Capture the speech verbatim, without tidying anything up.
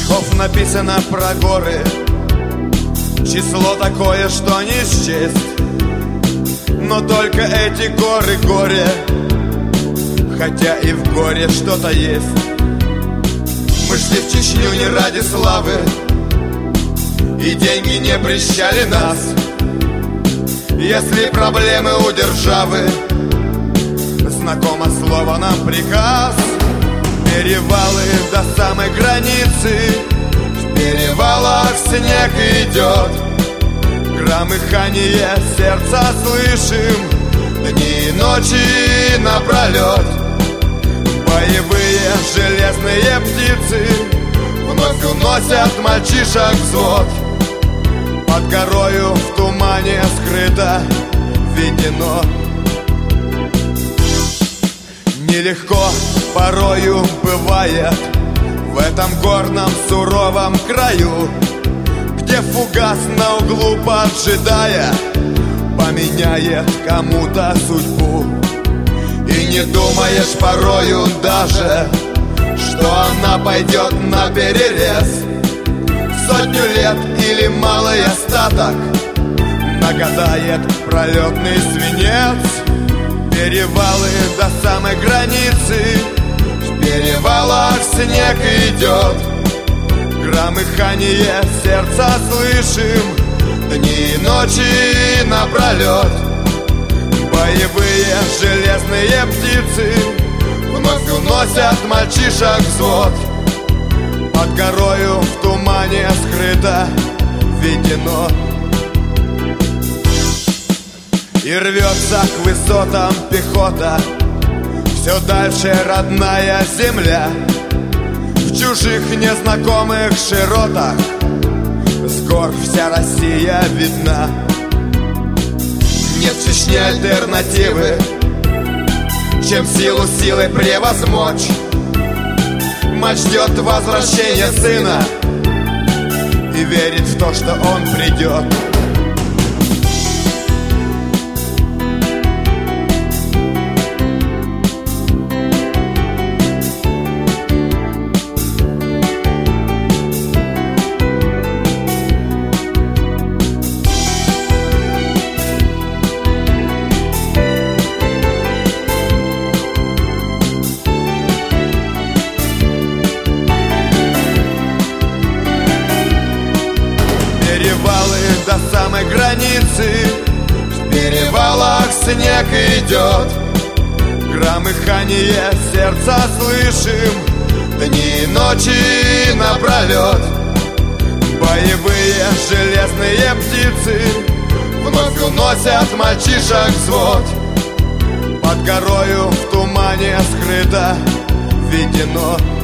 стихов написано про горы, число такое, что не счесть. Но только эти горы горе, хотя и в горе что-то есть. Мы шли в Чечню не ради славы, и деньги не прельщали нас. Если проблемы у державы, знакомо слово нам приказ. Перевалы до самой границы, в перевалах снег идет. Громыхание сердца слышим дни и ночи напролет. Боевые железные птицы вновь уносят мальчишек взвод. Под горою в тумане скрыто видено. Нелегко порою бывает в этом горном суровом краю, где фугас на углу поджидая поменяет кому-то судьбу. И не думаешь порою даже, что она пойдет на перерез. Сотню лет или малый остаток нагадает пролетный свинец. Перевалы до самой границы, в перевалах снег идет. Громыхание сердца слышим дни и ночи напролет. Боевые железные птицы вновь уносят мальчишек взвод. Под горою в тумане скрыто видено. И рвется к высотам пехота, все дальше родная земля. В чужих незнакомых широтах с гор вся Россия видна. Нет в Чечне альтернативы, чем силу силой превозмочь. Мать ждет возвращения сына и верит в то, что он придет. Перевалы до самой границы, в перевалах снег идет. Громыхание сердца слышим дни и ночи напролет. Боевые железные птицы вновь уносят мальчишек взвод. Под горою в тумане скрыто видено.